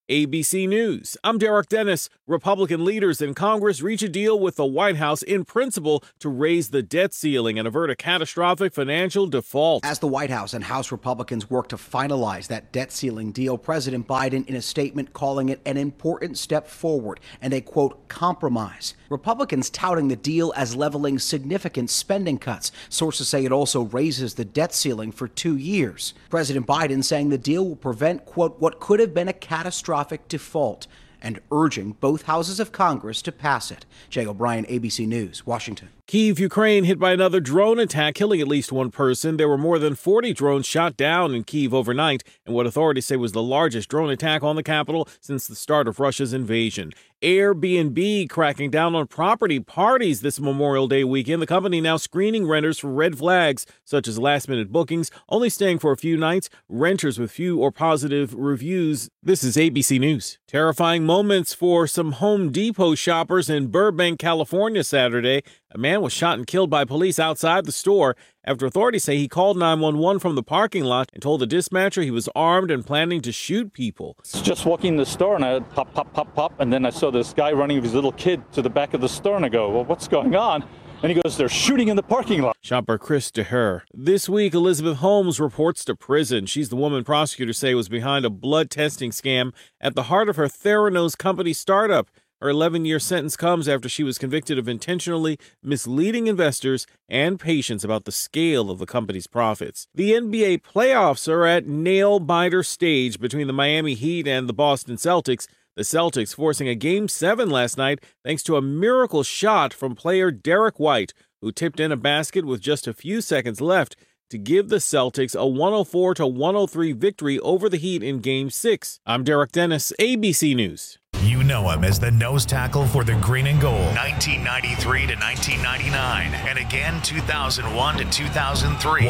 ABC News. I'm Derek Dennis. Republican leaders in Congress reach a deal with the White House in principle to raise the debt ceiling and avert a catastrophic financial default. As the White House and House Republicans work to finalize that debt ceiling deal, President Biden in a statement calling it an important step forward and a, quote, compromise. Republicans touting the deal as leveling significant spending cuts. Sources say it also raises the debt ceiling for 2 years. President Biden saying the deal will prevent, quote, what could have been a catastrophic default, and urging both houses of Congress to pass it. Jay O'Brien, ABC News, Washington. Kyiv, Ukraine, hit by another drone attack, killing at least one person. There were more than 40 drones shot down in Kyiv overnight, and what authorities say was the largest drone attack on the capital since the start of Russia's invasion. Airbnb cracking down on property parties this Memorial Day weekend. The company now screening renters for red flags, such as last-minute bookings, only staying for a few nights, renters with few or positive reviews. This is ABC News. Terrifying moments for some Home Depot shoppers in Burbank, California Saturday. A man was shot and killed by police outside the store after authorities say he called 911 from the parking lot and told the dispatcher he was armed and planning to shoot people. Just walking in the store and I pop, pop, pop, pop, and then I saw this guy running with his little kid to the back of the store and I go, well, what's going on? And he goes, they're shooting in the parking lot. Shopper Chris DeHer. This week, Elizabeth Holmes reports to prison. She's the woman prosecutors say was behind a blood testing scam at the heart of her Theranos company startup. Her 11-year sentence comes after she was convicted of intentionally misleading investors and patients about the scale of the company's profits. The NBA playoffs are at nail-biter stage between the Miami Heat and the Boston Celtics. The Celtics forcing a Game 7 last night thanks to a miracle shot from player Derek White, who tipped in a basket with just a few seconds left to give the Celtics a 104-103 victory over the Heat in Game 6. I'm Derek Dennis, ABC News. You know him as the nose tackle for the Green and Gold, 1993 to 1999, and again 2001 to 2003.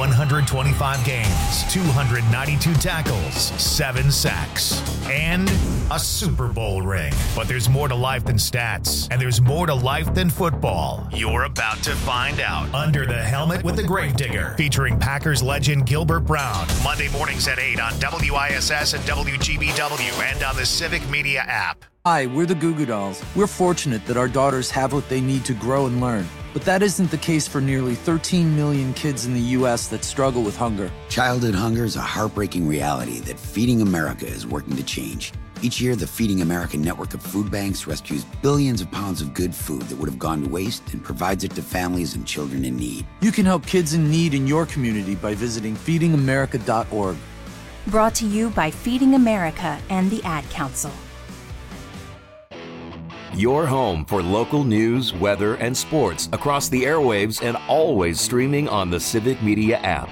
125 games, 292 tackles, 7 sacks, and a Super Bowl ring. But there's more to life than stats, and there's more to life than football. You're about to find out. Under the Helmet with the Gravedigger, featuring Packers legend Gilbert Brown. Monday mornings at 8 on WISS and WGBW and on the Civic Media app. Hi, we're the Goo Goo Dolls. We're fortunate that our daughters have what they need to grow and learn. But that isn't the case for nearly 13 million kids in the U.S. that struggle with hunger. Childhood hunger is a heartbreaking reality that Feeding America is working to change. Each year, the Feeding America network of food banks rescues billions of pounds of good food that would have gone to waste and provides it to families and children in need. You can help kids in need in your community by visiting feedingamerica.org. Brought to you by Feeding America and the Ad Council. Your home for local news, weather, and sports across the airwaves and always streaming on the Civic Media app.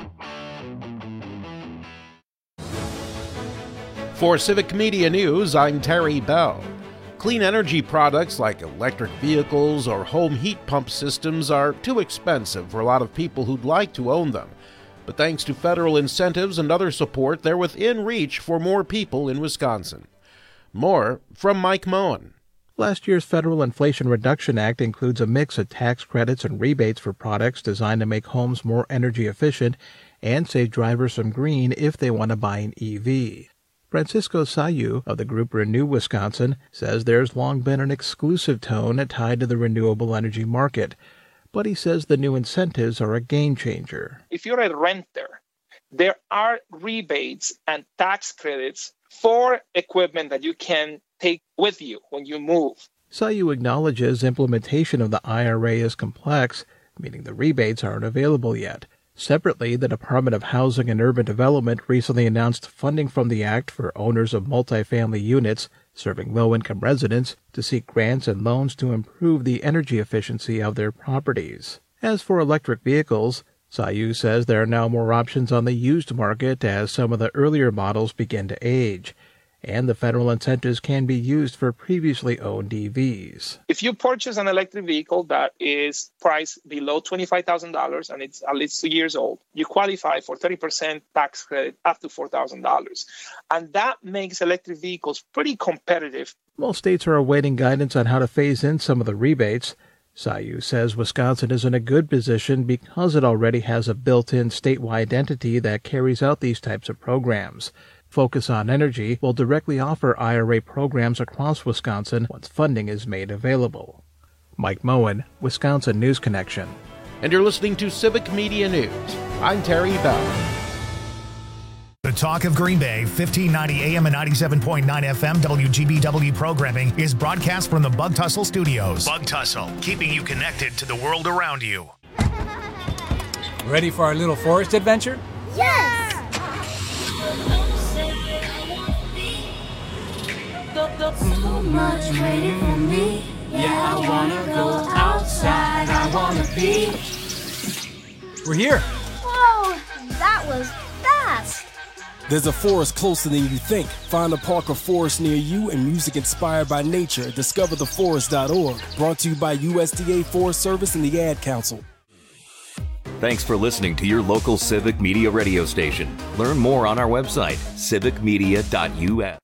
For Civic Media News, I'm Terry Bell. Clean energy products like electric vehicles or home heat pump systems are too expensive for a lot of people who'd like to own them. But thanks to federal incentives and other support, they're within reach for more people in Wisconsin. More from Mike Moen. Last year's Federal Inflation Reduction Act includes a mix of tax credits and rebates for products designed to make homes more energy efficient and save drivers from green if they want to buy an EV. Francisco Sayu of the group Renew Wisconsin says there's long been an exclusive tone tied to the renewable energy market, but he says the new incentives are a game changer. If you're a renter, there are rebates and tax credits for equipment that you can take with you when you move. Sayu acknowledges implementation of the IRA is complex, meaning the rebates aren't available yet. Separately, the Department of Housing and Urban Development recently announced funding from the Act for owners of multifamily units serving low-income residents to seek grants and loans to improve the energy efficiency of their properties. As for electric vehicles, Sayu says there are now more options on the used market as some of the earlier models begin to age, and the federal incentives can be used for previously owned EVs. If you purchase an electric vehicle that is priced below $25,000 and it's at least 2 years old, you qualify for 30% tax credit up to $4,000. And that makes electric vehicles pretty competitive. Most states are awaiting guidance on how to phase in some of the rebates. Sayu says Wisconsin is in a good position because it already has a built-in statewide entity that carries out these types of programs. Focus on Energy will directly offer IRA programs across Wisconsin once funding is made available. Mike Moen, Wisconsin News Connection. And you're listening to Civic Media News. I'm Terry Bell. The Talk of Green Bay, 1590 AM and 97.9 FM WGBW programming is broadcast from the Bug Tussle Studios. Bug Tussle, keeping you connected to the world around you. Ready for our little forest adventure? Yes! So much waiting for me. Yeah, I wanna go outside. I wanna be. We're here. Whoa, that was fast. There's a forest closer than you think. Find a park or forest near you and music inspired by nature. DiscoverTheForest.org. Brought to you by USDA Forest Service and the Ad Council. Thanks for listening to your local Civic Media radio station. Learn more on our website, civicmedia.us.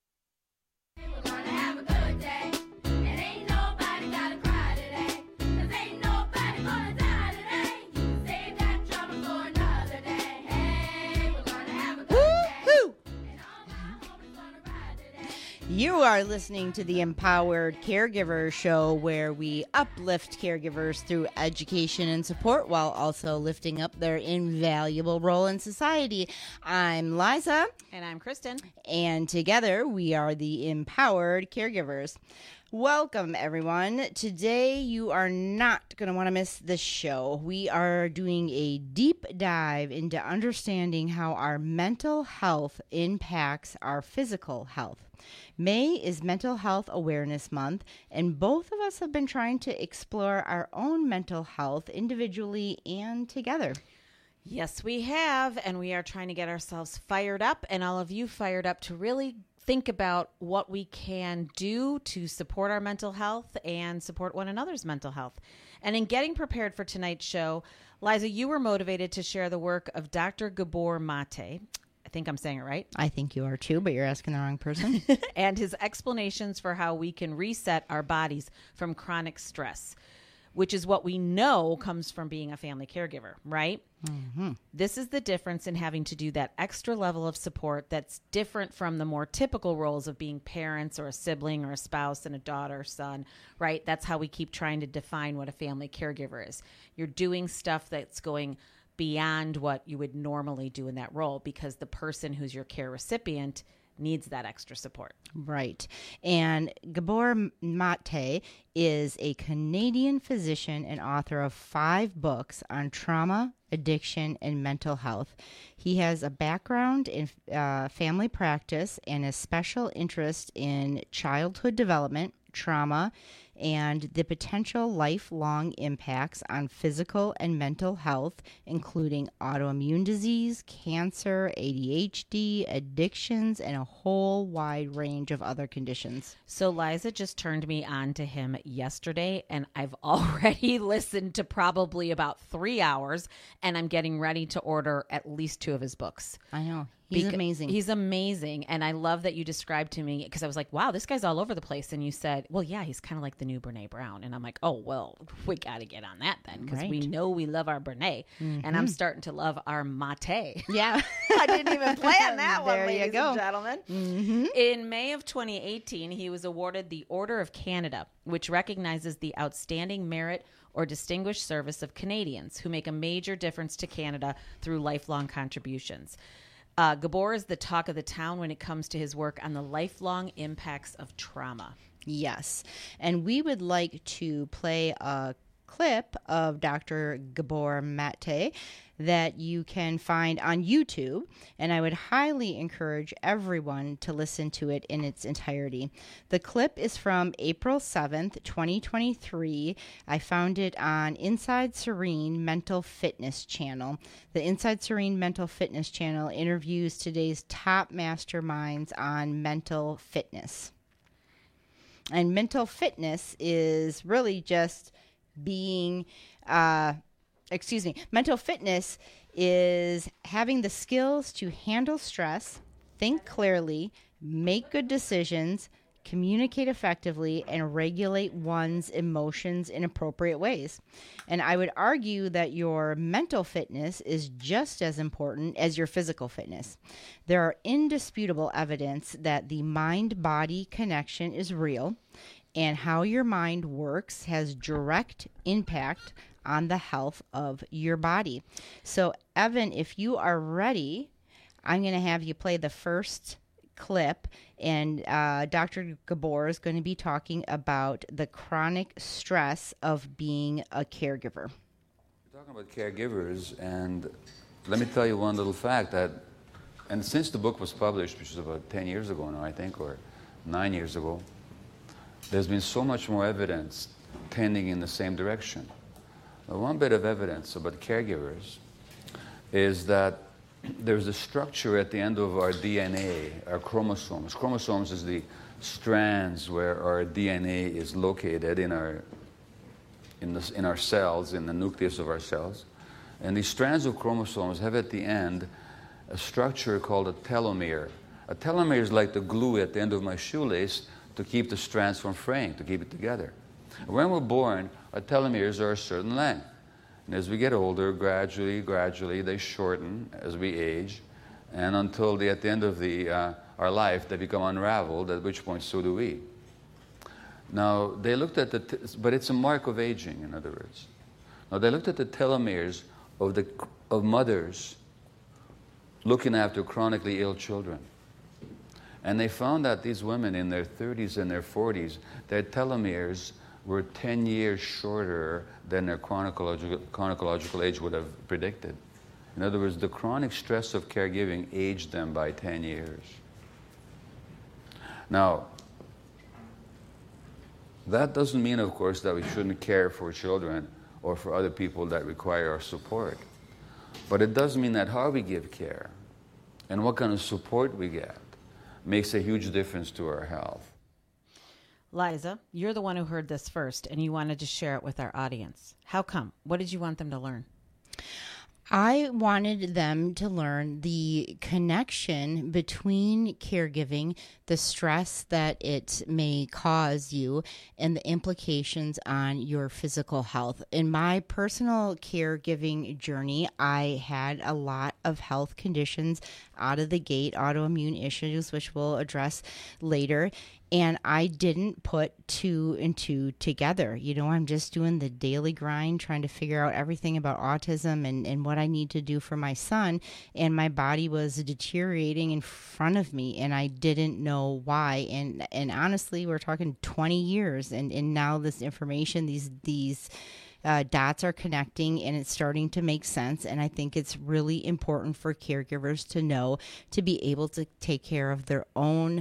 You are listening to the Empowered Caregiver Show, where we uplift caregivers through education and support while also lifting up their invaluable role in society. I'm Liza. And I'm Kristen. And together we are the Empowered Caregivers. Welcome, everyone. Today you are not going to want to miss this show. We are doing a deep dive into understanding how our mental health impacts our physical health. May is Mental Health Awareness Month, and both of us have been trying to explore our own mental health individually and together. Yes, we have, and we are trying to get ourselves fired up, and all of you fired up to really think about what we can do to support our mental health and support one another's mental health. And in getting prepared for tonight's show, Liza, you were motivated to share the work of Dr. Gabor Mate. I think I'm saying it right. I think you are too, but you're asking the wrong person. And his explanations for how we can reset our bodies from chronic stress, which is what we know comes from being a family caregiver, right? Mm-hmm. This is the difference in having to do that extra level of support that's different from the more typical roles of being parents or a sibling or a spouse and a daughter or son, right? That's how we keep trying to define what a family caregiver is. You're doing stuff that's going beyond what you would normally do in that role because the person who's your care recipient needs that extra support. Right. And Gabor Mate is a Canadian physician and author of 5 books on trauma, addiction, and mental health. He has a background in family practice and a special interest in childhood development, trauma, and the potential lifelong impacts on physical and mental health, including autoimmune disease, cancer, ADHD, addictions, and a whole wide range of other conditions. So Liza just turned me on to him yesterday, and I've already listened to probably about 3 hours, and I'm getting ready to order at least 2 of his books. I know. He's amazing. He's amazing. And I love that you described to me, because I was like, wow, this guy's all over the place. And you said, well, yeah, he's kind of like the new Brene Brown. And I'm like, oh, well, we got to get on that then, because we know we love our Brene. Mm-hmm. And I'm starting to love our Mate. Yeah. I didn't even plan that one, there ladies you go. and gentlemen. Mm-hmm. In May of 2018, he was awarded the Order of Canada, which recognizes the outstanding merit or distinguished service of Canadians who make a major difference to Canada through lifelong contributions. Gabor is the talk of the town when it comes to his work on the lifelong impacts of trauma. Yes. And we would like to play a clip of Dr. Gabor Mate that you can find on YouTube, and I would highly encourage everyone to listen to it in its entirety. The clip is from April 7th, 2023. I found it on Inside Serene Mental Fitness channel. The Inside Serene Mental Fitness channel interviews today's top masterminds on mental fitness. And mental fitness is really just being mental fitness is having the skills to handle stress, think clearly, make good decisions, communicate effectively, and regulate one's emotions in appropriate ways. And I would argue that your mental fitness is just as important as your physical fitness. There are indisputable evidence that the mind-body connection is real, and how your mind works has direct impact on the health of your body. So, Evan, if you are ready, I'm going to have you play the first clip, and Dr. Gabor is going to be talking about the chronic stress of being a caregiver. We're talking about caregivers, and let me tell you one little fact that, and since the book was published, which is about 10 years ago now, I think, or 9 years ago, there's been so much more evidence tending in the same direction. Now, one bit of evidence about caregivers is that there's a structure at the end of our DNA, our chromosomes. Chromosomes is the strands where our DNA is located in our cells, in the nucleus of our cells. And these strands of chromosomes have at the end a structure called a telomere. A telomere is like the glue at the end of my shoelace to keep the strands from fraying, to keep it together. When we're born, our telomeres are a certain length. And as we get older, gradually, they shorten as we age, and until at the end of our life, they become unraveled, at which point so do we. Now, they looked at but it's a mark of aging, in other words. Now, they looked at the telomeres of mothers looking after chronically ill children. And they found that these women in their 30s and their 40s, their telomeres were 10 years shorter than their chronological age would have predicted. In other words, the chronic stress of caregiving aged them by 10 years. Now, that doesn't mean, of course, that we shouldn't care for children or for other people that require our support. But it does mean that how we give care and what kind of support we get makes a huge difference to our health. Liza, you're the one who heard this first, and you wanted to share it with our audience. How come? What did you want them to learn? I wanted them to learn the connection between caregiving, the stress that it may cause you, and the implications on your physical health. In my personal caregiving journey, I had a lot of health conditions out of the gate, autoimmune issues, which we'll address later. And I didn't put two and two together. You know, I'm just doing the daily grind, trying to figure out everything about autism and what I need to do for my son. And my body was deteriorating in front of me, and I didn't know why. And honestly, we're talking 20 years. And now this information, these dots are connecting, and it's starting to make sense. And I think it's really important for caregivers to know, to be able to take care of their own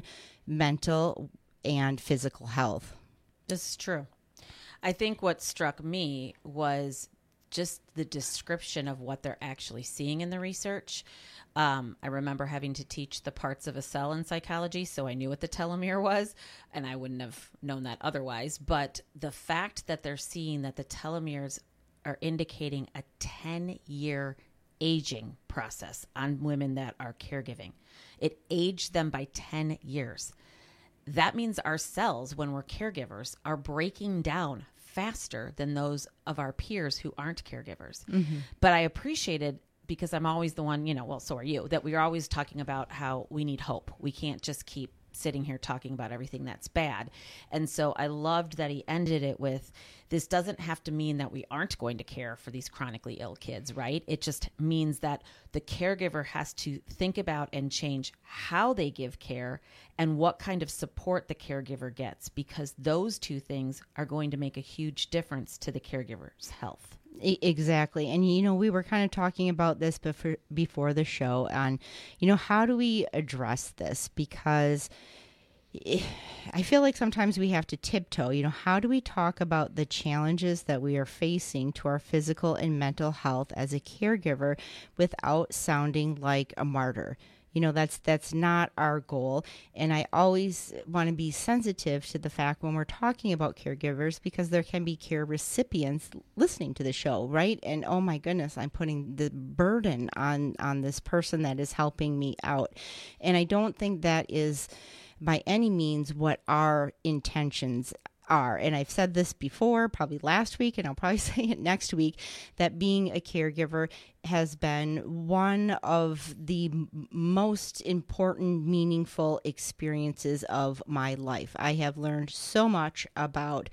mental and physical health. This is true. I think what struck me was just the description of what they're actually seeing in the research. I remember having to teach the parts of a cell in psychology, so I knew what the telomere was, and I wouldn't have known that otherwise. But the fact that they're seeing that the telomeres are indicating a 10-year aging process on women that are caregiving. It aged them by 10 years. That means our cells, when we're caregivers, are breaking down faster than those of our peers who aren't caregivers. Mm-hmm. But I appreciated, because I'm always the one, well, so are you, that we're always talking about how we need hope. We can't just keep sitting here talking about everything that's bad. And so I loved that he ended it with, this doesn't have to mean that we aren't going to care for these chronically ill kids, right? It just means that the caregiver has to think about and change how they give care and what kind of support the caregiver gets, because those two things are going to make a huge difference to the caregiver's health. Exactly. And, we were kind of talking about this before the show on, how do we address this? Because I feel like sometimes we have to tiptoe. How do we talk about the challenges that we are facing to our physical and mental health as a caregiver without sounding like a martyr? That's not our goal. And I always want to be sensitive to the fact when we're talking about caregivers, because there can be care recipients listening to the show, right? And oh my goodness, I'm putting the burden on this person that is helping me out. And I don't think that is by any means what our intentions are. And I've said this before, probably last week, and I'll probably say it next week, that being a caregiver has been one of the most important, meaningful experiences of my life. I have learned so much about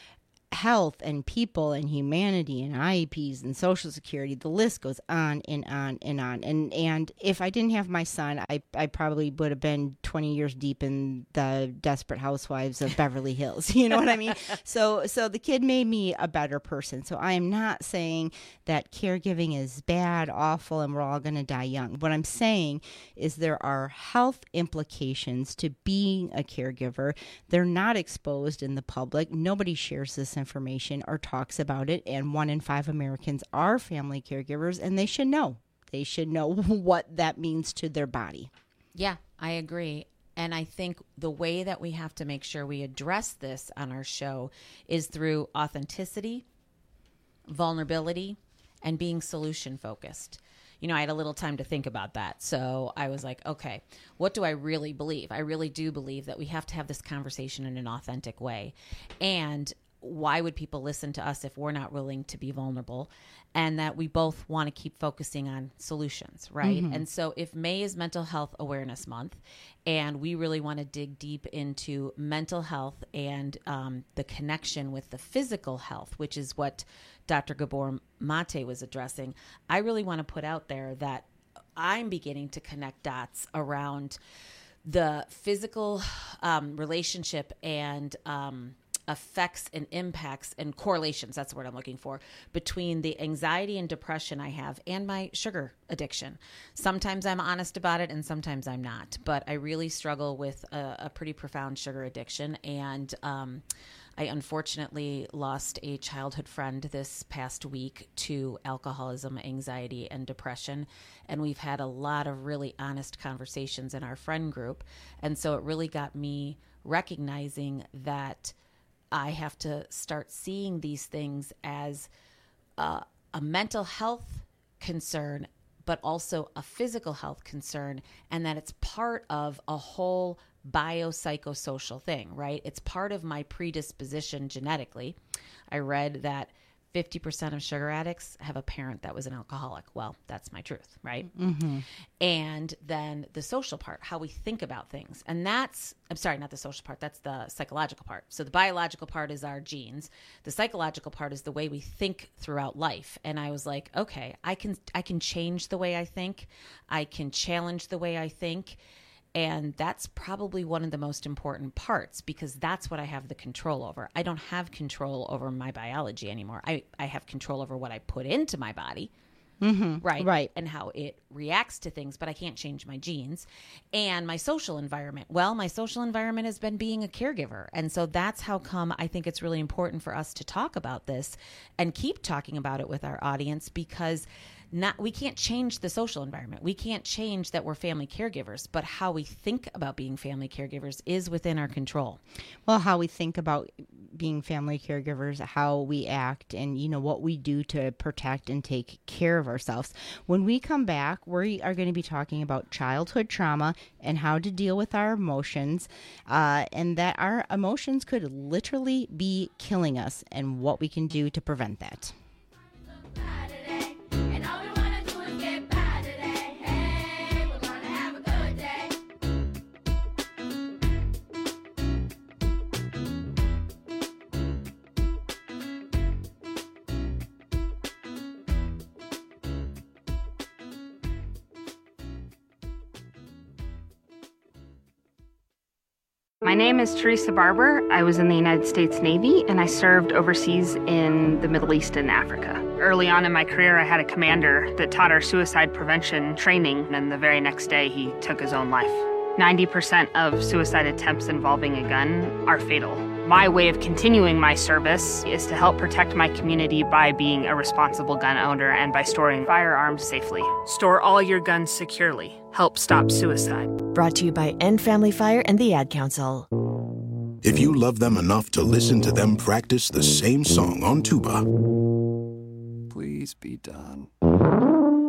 health and people and humanity and IEPs and Social Security. The list goes on and on and on. And if I didn't have my son, I probably would have been 20 years deep in the Desperate Housewives of Beverly Hills. You know what I mean? So the kid made me a better person. So I am not saying that caregiving is bad, awful, and we're all going to die young. What I'm saying is there are health implications to being a caregiver. They're not exposed in the public. Nobody shares this information or talks about it, and 1 in 5 Americans are family caregivers, and they should know. They should know what that means to their body. Yeah, I agree. And I think the way that we have to make sure we address this on our show is through authenticity, vulnerability, and being solution focused. You know, I had a little time to think about that. So I was like, okay, what do I really believe? I really do believe that we have to have this conversation in an authentic way. And why would people listen to us if we're not willing to be vulnerable? And that we both want to keep focusing on solutions, right? Mm-hmm. And so if May is Mental Health Awareness Month, and we really want to dig deep into mental health and the connection with the physical health, which is what Dr. Gabor Mate was addressing, I really want to put out there that I'm beginning to connect dots around the physical relationship and effects and impacts and correlations, that's the word I'm looking for, between the anxiety and depression I have and my sugar addiction. Sometimes I'm honest about it and sometimes I'm not, but I really struggle with a pretty profound sugar addiction. And I unfortunately lost a childhood friend this past week to alcoholism, anxiety, and depression. And we've had a lot of really honest conversations in our friend group. And so it really got me recognizing that I have to start seeing these things as a mental health concern, but also a physical health concern, and that it's part of a whole biopsychosocial thing, right? It's part of my predisposition genetically. I read that 50% of sugar addicts have a parent that was an alcoholic. Well, that's my truth, right? Mm-hmm. And then the social part, how we think about things. And that's, I'm sorry, not the social part, that's the psychological part. So the biological part is our genes. The psychological part is the way we think throughout life. And I was like, okay, I can change the way I think. I can challenge the way I think. And that's probably one of the most important parts, because that's what I have the control over. I don't have control over my biology anymore. I have control over what I put into my body, mm-hmm. right? And how it reacts to things, but I can't change my genes. And my social environment. Well, my social environment has been being a caregiver. And so that's how come I think it's really important for us to talk about this and keep talking about it with our audience, because we can't change the social environment. We can't change that we're family caregivers, but how we think about being family caregivers is within our control. Well, how we think about being family caregivers, how we act, and what we do to protect and take care of ourselves. When we come back, we are going to be talking about childhood trauma and how to deal with our emotions, and that our emotions could literally be killing us, and what we can do to prevent that. My name is Teresa Barber. I was in the United States Navy, and I served overseas in the Middle East and Africa. Early on in my career, I had a commander that taught our suicide prevention training, and the very next day, he took his own life. 90% of suicide attempts involving a gun are fatal. My way of continuing my service is to help protect my community by being a responsible gun owner and by storing firearms safely. Store all your guns securely. Help stop suicide. Brought to you by End Family Fire and the Ad Council. If you love them enough to listen to them practice the same song on tuba, please be done.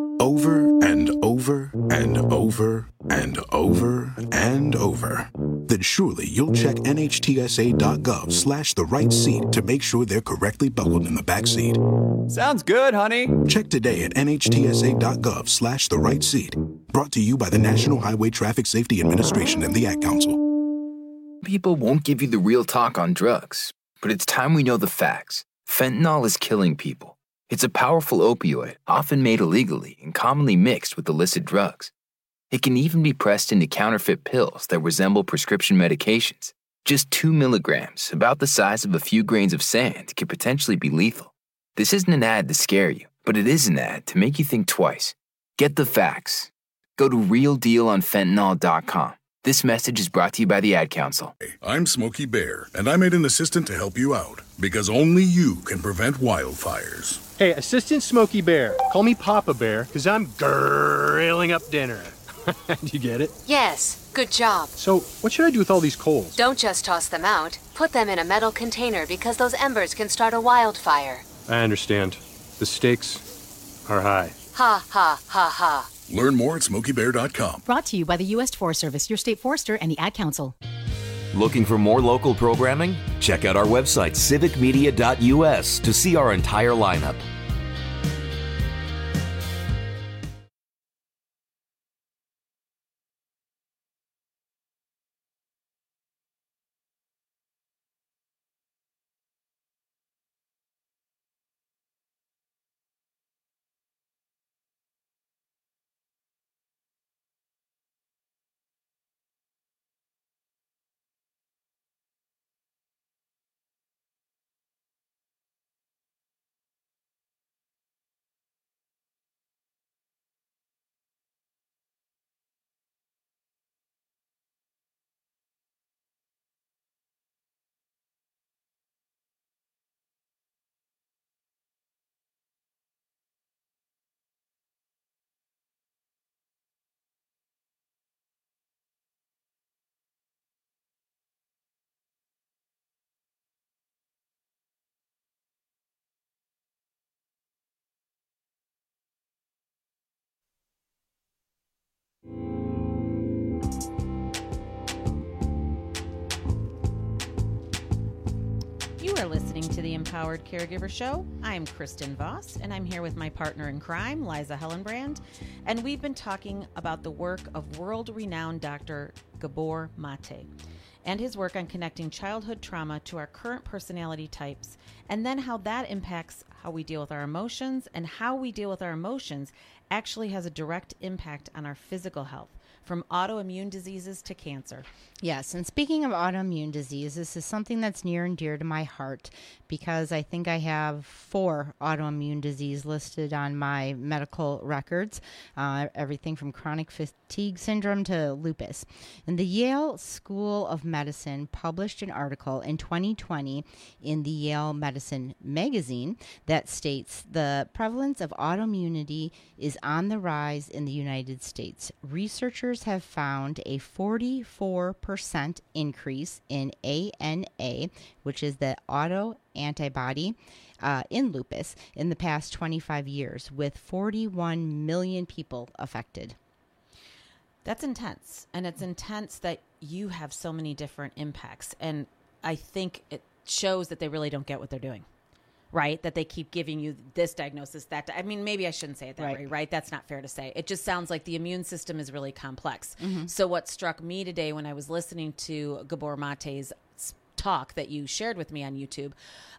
Over and over and over and over and over, then surely you'll check nhtsa.gov/the-right-seat to make sure they're correctly buckled in the back seat. Sounds good, honey. Check today at nhtsa.gov/the-right-seat. Brought to you by the National Highway Traffic Safety Administration and the Ad Council. People won't give you the real talk on drugs, but it's time we know the facts. Fentanyl is killing people. It's a powerful opioid, often made illegally and commonly mixed with illicit drugs. It can even be pressed into counterfeit pills that resemble prescription medications. Just 2 milligrams, about the size of a few grains of sand, could potentially be lethal. This isn't an ad to scare you, but it is an ad to make you think twice. Get the facts. Go to realdealonfentanyl.com. This message is brought to you by the Ad Council. I'm Smokey Bear, and I made an assistant to help you out, because only you can prevent wildfires. Hey, Assistant Smokey Bear. Call me Papa Bear, because I'm grilling up dinner. You get it? Yes, good job. So, what should I do with all these coals? Don't just toss them out. Put them in a metal container because those embers can start a wildfire. I understand. The stakes are high. Ha, ha, ha, ha. Learn more at SmokeyBear.com. Brought to you by the U.S. Forest Service, your state forester, and the Ad Council. Looking for more local programming? Check out our website, civicmedia.us, to see our entire lineup. You are listening to the Empowered Caregiver Show. I'm Kristen Voss, and I'm here with my partner in crime, Liza Hellenbrand, and we've been talking about the work of world-renowned Dr. Gabor Mate and his work on connecting childhood trauma to our current personality types, and then how that impacts how we deal with our emotions, and how we deal with our emotions actually has a direct impact on our physical health, from autoimmune diseases to cancer. Yes, and speaking of autoimmune disease, this is something that's near and dear to my heart because I think I have 4 autoimmune disease listed on my medical records, everything from chronic fatigue syndrome to lupus. And the Yale School of Medicine published an article in 2020 in the Yale Medicine magazine that states the prevalence of autoimmunity is on the rise in the United States. Researchers have found a 44% increase in ANA, which is the autoantibody in lupus, in the past 25 years, with 41 million people affected. That's intense. And it's intense that you have so many different impacts. And I think it shows that they really don't get what they're doing. Right? That they keep giving you this diagnosis, that. I mean, maybe I shouldn't say it that way, right? That's not fair to say. It just sounds like the immune system is really complex. Mm-hmm. So what struck me today when I was listening to Gabor Mate's talk that you shared with me on YouTube,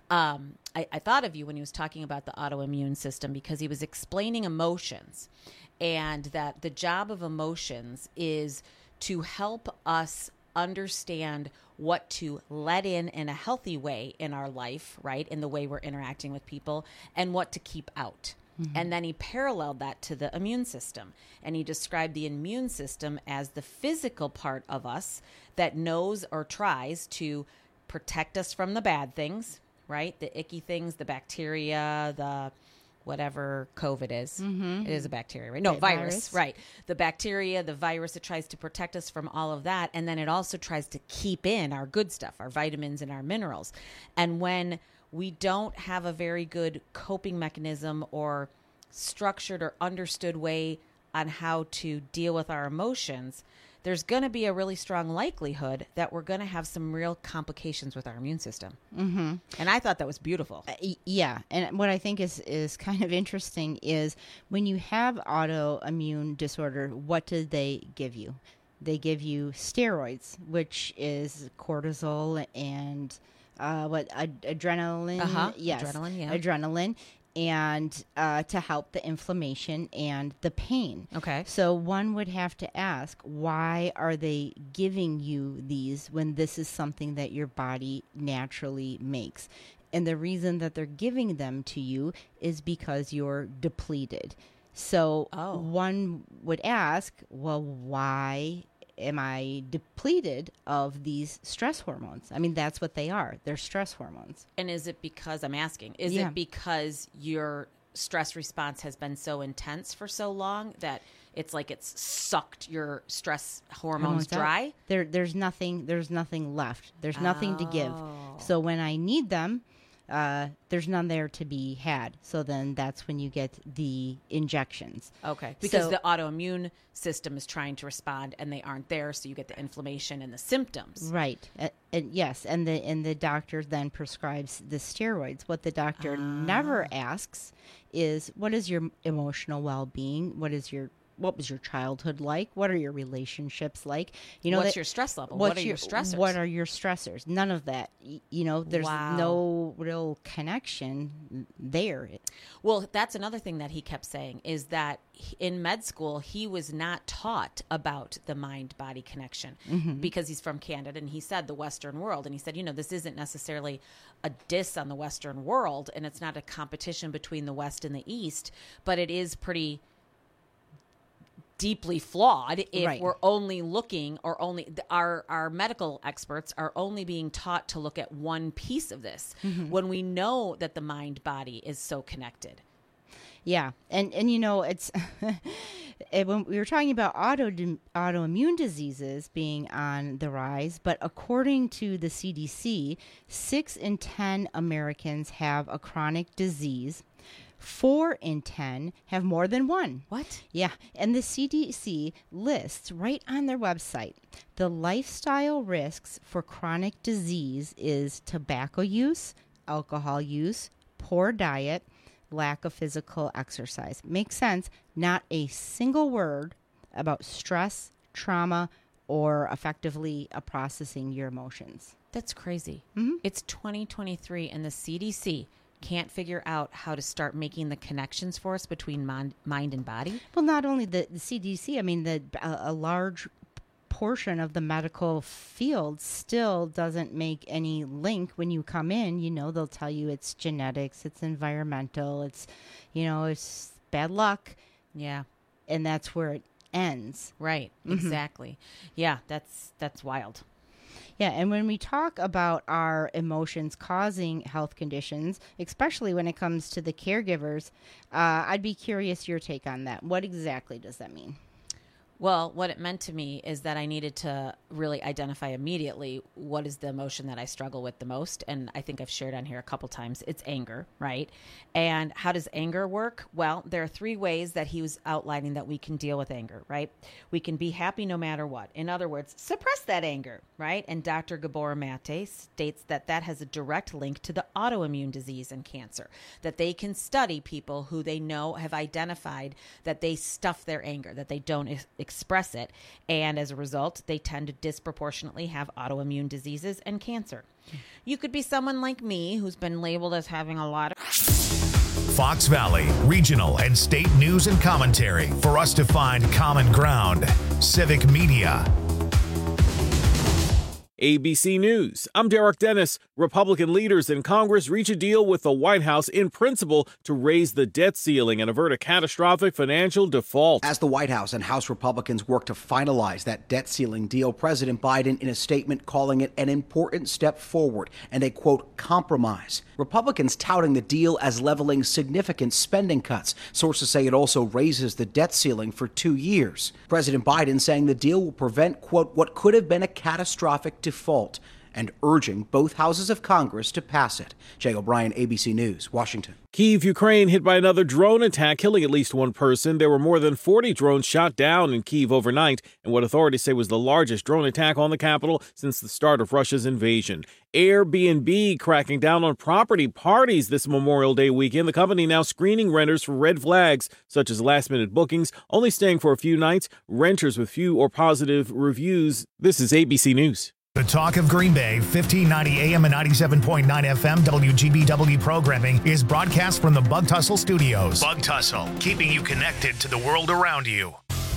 I thought of you when he was talking about the autoimmune system, because he was explaining emotions, and that the job of emotions is to help us understand what to let in a healthy way in our life, right? In the way we're interacting with people, and what to keep out. Mm-hmm. And then he paralleled that to the immune system. And he described the immune system as the physical part of us that knows or tries to protect us from the bad things, right? The icky things, the bacteria, the whatever COVID is. Mm-hmm. It is a bacteria, right? No, virus, right. The bacteria, the virus, it tries to protect us from all of that. And then it also tries to keep in our good stuff, our vitamins and our minerals. And when we don't have a very good coping mechanism or structured or understood way on how to deal with our emotions, there's going to be a really strong likelihood that we're going to have some real complications with our immune system. Mm-hmm. And I thought that was beautiful. Yeah. And what I think is kind of interesting is when you have autoimmune disorder, what do they give you? They give you steroids, which is cortisol and adrenaline. Yes, adrenaline. Yeah, adrenaline. And to help the inflammation and the pain. Okay. So one would have to ask, why are they giving you these when this is something that your body naturally makes? And the reason that they're giving them to you is because you're depleted. So one would ask, well, why am I depleted of these stress hormones? I mean, that's what they are. They're stress hormones. And is it because, I'm asking, is it because your stress response has been so intense for so long that it's like it's sucked your stress hormones dry? There's nothing left. There's nothing to give. So when I need them, there's none there to be had. So then that's when you get the injections. Okay. Because the autoimmune system is trying to respond and they aren't there, so you get the inflammation and the symptoms. Right. Yes, and the doctor then prescribes the steroids. What the doctor never asks is, what is your emotional well-being? What was your childhood like? What are your relationships like? What's your stress level? What are your stressors? What are your stressors? None of that. There's no real connection there. Well, that's another thing that he kept saying is that in med school, he was not taught about the mind-body connection because he's from Canada, and he said the Western world. And he said, this isn't necessarily a diss on the Western world, and it's not a competition between the West and the East, but it is pretty deeply flawed if we're only looking or only our medical experts are only being taught to look at one piece of this when we know that the mind body is so connected. Yeah. And it's when we were talking about autoimmune diseases being on the rise, but according to the CDC, 6 in 10 Americans have a chronic disease. 4 in 10 have more than one. What? Yeah. And the CDC lists right on their website the lifestyle risks for chronic disease is tobacco use, alcohol use, poor diet, lack of physical exercise. Makes sense. Not a single word about stress, trauma, or effectively processing your emotions. That's crazy. It's 2023 and the CDC can't figure out how to start making the connections for us between mind and body? Well, not only the CDC, I mean, a large portion of the medical field still doesn't make any link. When you come in, they'll tell you it's genetics, it's environmental, it's bad luck. Yeah. And that's where it ends. Right. Exactly. Yeah, that's wild. Yeah, and when we talk about our emotions causing health conditions, especially when it comes to the caregivers, I'd be curious your take on that. What exactly does that mean? Well, what it meant to me is that I needed to really identify immediately what is the emotion that I struggle with the most. And I think I've shared on here a couple times. It's anger, right? And how does anger work? Well, there are 3 ways that he was outlining that we can deal with anger, right? We can be happy no matter what. In other words, suppress that anger, right? And Dr. Gabor Mate states that that has a direct link to the autoimmune disease and cancer, that they can study people who they know have identified that they stuff their anger, that they don't express it, and as a result, they tend to disproportionately have autoimmune diseases and cancer. You could be someone like me who's been labeled as having a lot of Fox Valley, regional and state news and commentary for us to find common ground. Civic Media. ABC News. I'm Derek Dennis. Republican leaders in Congress reach a deal with the White House in principle to raise the debt ceiling and avert a catastrophic financial default. As the White House and House Republicans work to finalize that debt ceiling deal, President Biden in a statement calling it an important step forward and a, quote, compromise. Republicans touting the deal as leveling significant spending cuts. Sources say it also raises the debt ceiling for 2 years. President Biden saying the deal will prevent, quote, what could have been a catastrophic default. and urging both houses of Congress to pass it. Jay O'Brien, ABC News, Washington. Kyiv, Ukraine, hit by another drone attack, killing at least one person. There were more than 40 drones shot down in Kyiv overnight, and what authorities say was the largest drone attack on the capital since the start of Russia's invasion. Airbnb cracking down on property parties this Memorial Day weekend. The company now screening renters for red flags, such as last-minute bookings, only staying for a few nights, renters with few or positive reviews. This is ABC News. The Talk of Green Bay, 1590 AM and 97.9 FM WGBW programming is broadcast from the Bug Tussle Studios. Bug Tussle, keeping you connected to the world around you.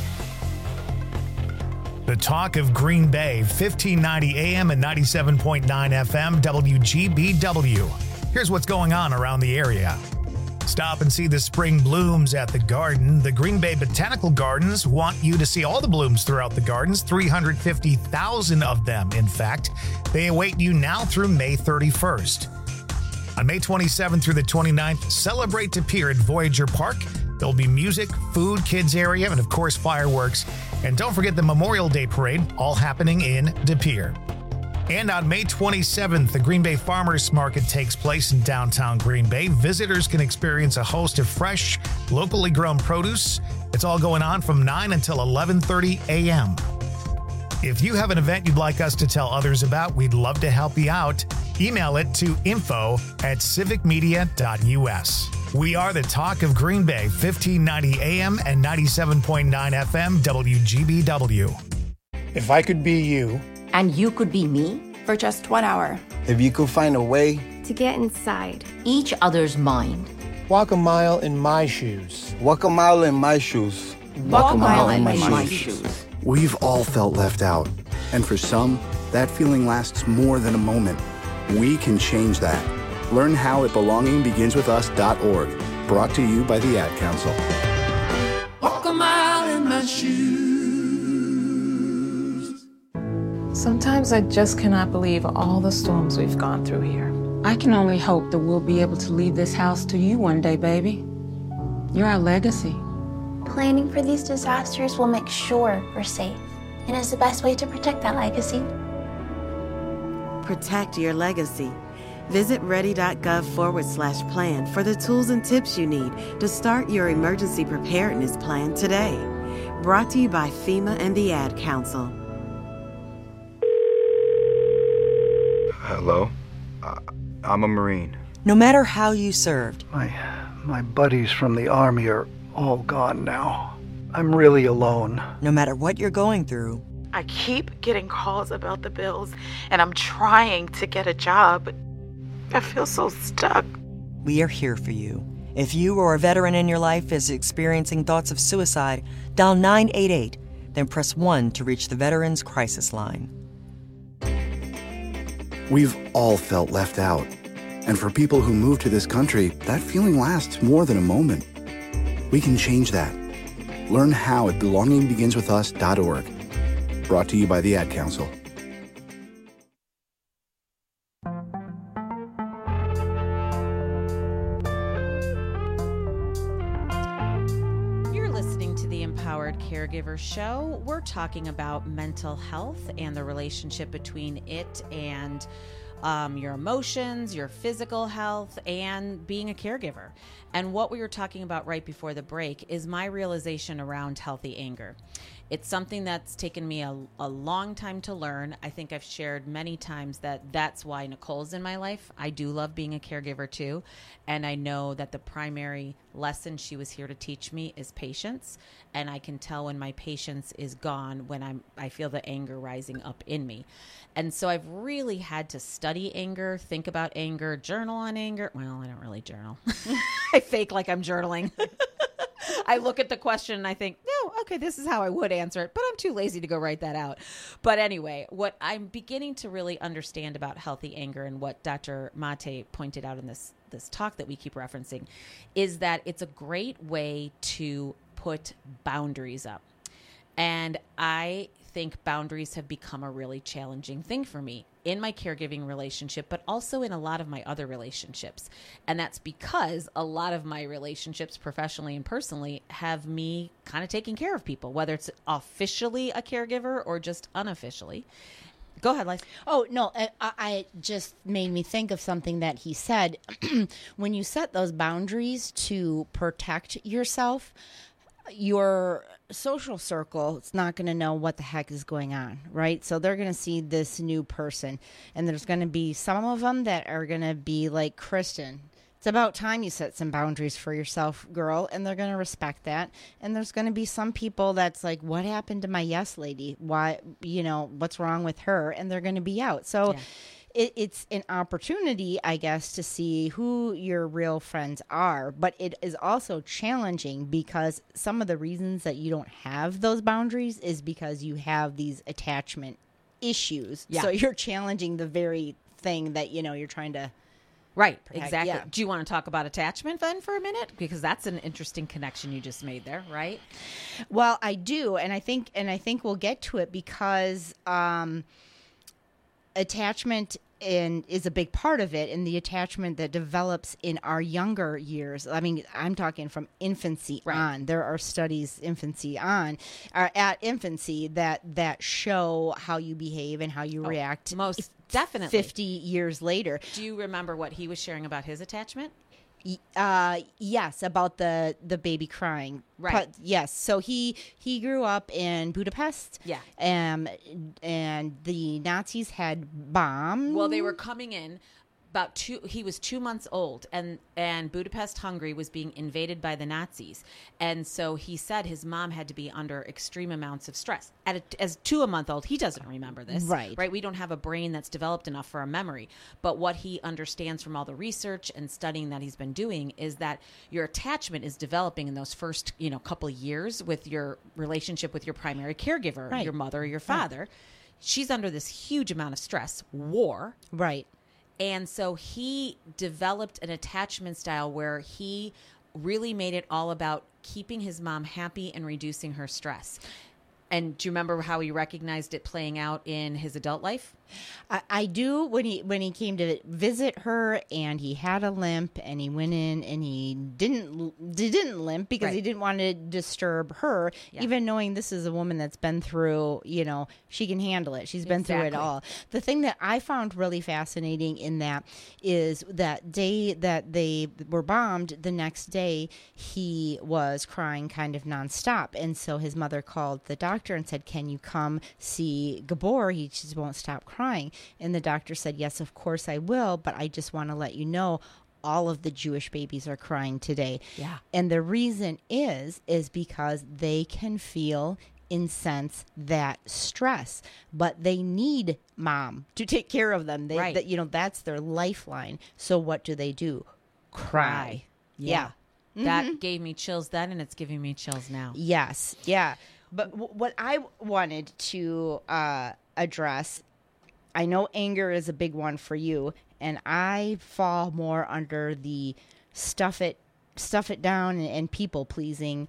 The Talk of Green Bay, 1590 AM and 97.9 FM WGBW. Here's what's going on around the area. Stop and see the spring blooms at the garden. The Green Bay Botanical Gardens want you to see all the blooms throughout the gardens, 350,000 of them, in fact. They await you now through May 31st. On May 27th through the 29th, celebrate De Pere at Voyager Park. There'll be music, food, kids area, and of course fireworks. And don't forget the Memorial Day Parade, all happening in De Pere. And on May 27th, the Green Bay Farmers Market takes place in downtown Green Bay. Visitors can experience a host of fresh, locally grown produce. It's all going on from 9 until 11:30 a.m. If you have an event you'd like us to tell others about, we'd love to help you out. Email it to info@civicmedia.us. We are the Talk of Green Bay, 1590 AM and 97.9 FM WGBW. If I could be you, and you could be me for just 1 hour. If you could find a way to get inside each other's mind. Walk a mile in my shoes. Walk a mile in my shoes. Walk a mile in my shoes. We've all felt left out. And for some, that feeling lasts more than a moment. We can change that. Learn how at belongingbeginswithus.org. Brought to you by the Ad Council. Walk a mile in my shoes. Sometimes I just cannot believe all the storms we've gone through here. I can only hope that we'll be able to leave this house to you one day, baby. You're our legacy. Planning for these disasters will make sure we're safe, and is the best way to protect that legacy. Protect your legacy. Visit ready.gov/plan for the tools and tips you need to start your emergency preparedness plan today. Brought to you by FEMA and the Ad Council. Hello? I'm a Marine. No matter how you served. My buddies from the Army are all gone now. I'm really alone. No matter what you're going through. I keep getting calls about the bills, and I'm trying to get a job, but I feel so stuck. We are here for you. If you or a veteran in your life is experiencing thoughts of suicide, dial 988, then press 1 to reach the Veterans Crisis Line. We've all felt left out. And for people who move to this country, that feeling lasts more than a moment. We can change that. Learn how at belongingbeginswithus.org. Brought to you by the Ad Council. You're listening to the Empowered Caregiver Show. We're talking about mental health and the relationship between it and your emotions, your physical health, and being a caregiver. And what we were talking about right before the break is my realization around healthy anger. It's something that's taken me a long time to learn. I think I've shared many times that that's why Nicole's in my life. I do love being a caregiver too. And I know that the primary lesson she was here to teach me is patience. And I can tell when my patience is gone when I feel the anger rising up in me. And so I've really had to study anger, think about anger, journal on anger. Well, I don't really journal. I fake like I'm journaling. I look at the question and I think, no, okay, this is how I would answer it, but I'm too lazy to go write that out. But anyway, what I'm beginning to really understand about healthy anger and what Dr. Mate pointed out in this talk that we keep referencing is that it's a great way to put boundaries up. And I think boundaries have become a really challenging thing for me in my caregiving relationship, but also in a lot of my other relationships. And that's because a lot of my relationships, professionally and personally, have me kind of taking care of people, whether it's officially a caregiver or just unofficially. Go ahead, Liza. Oh, no, I just made me think of something that he said. When you set those boundaries to protect yourself, your social circle is not going to know what the heck is going on, right? So they're going to see this new person, and there's going to be some of them that are going to be like, Kristen, it's about time you set some boundaries for yourself, girl, and they're going to respect that. And there's going to be some people that's like, what happened to my yes lady? Why, what's wrong with her? And they're going to be out. So it's an opportunity, I guess, to see who your real friends are. But it is also challenging because some of the reasons that you don't have those boundaries is because you have these attachment issues. Yeah. So you're challenging the very thing that, you're trying to... Right, protect. exactly. Yeah. Do you want to talk about attachment then for a minute? Because that's an interesting connection you just made there, right? Well, I do, and I think we'll get to it because attachment is a big part of it, and the attachment that develops in our younger years. I mean, I'm talking from infancy on. There are studies at infancy that show how you behave and how you react. Most definitely. 50 years later. Do you remember what he was sharing about his attachment? Yes, about the baby crying. Right. But yes. So he grew up in Budapest. Yeah. And the Nazis had bombed. Well, they were coming in he was 2 months old, and Budapest, Hungary was being invaded by the Nazis. And so he said his mom had to be under extreme amounts of stress. As a month old, he doesn't remember this. Right. We don't have a brain that's developed enough for a memory. But what he understands from all the research and studying that he's been doing is that your attachment is developing in those first, couple of years with your relationship with your primary caregiver, your mother or your father. Right. She's under this huge amount of stress, war. Right. And so he developed an attachment style where he really made it all about keeping his mom happy and reducing her stress. And do you remember how he recognized it playing out in his adult life? I do. When he came to visit her and he had a limp and he went in and he didn't limp because he didn't want to disturb her, even knowing this is a woman that's been through, she can handle it. She's been through it all. The thing that I found really fascinating in that is that day that they were bombed, the next day he was crying kind of nonstop. And so his mother called the doctor and said, can you come see Gabor? He just won't stop crying. And the doctor said, yes, of course I will, but I just want to let you know all of the Jewish babies are crying today. Yeah. And the reason is because they can feel and sense that stress, but they need mom to take care of them. That's their lifeline. So what do? Cry. Yeah. That gave me chills then, and it's giving me chills now. Yes. Yeah. But what I wanted to address, I know anger is a big one for you, and I fall more under the stuff it down and people pleasing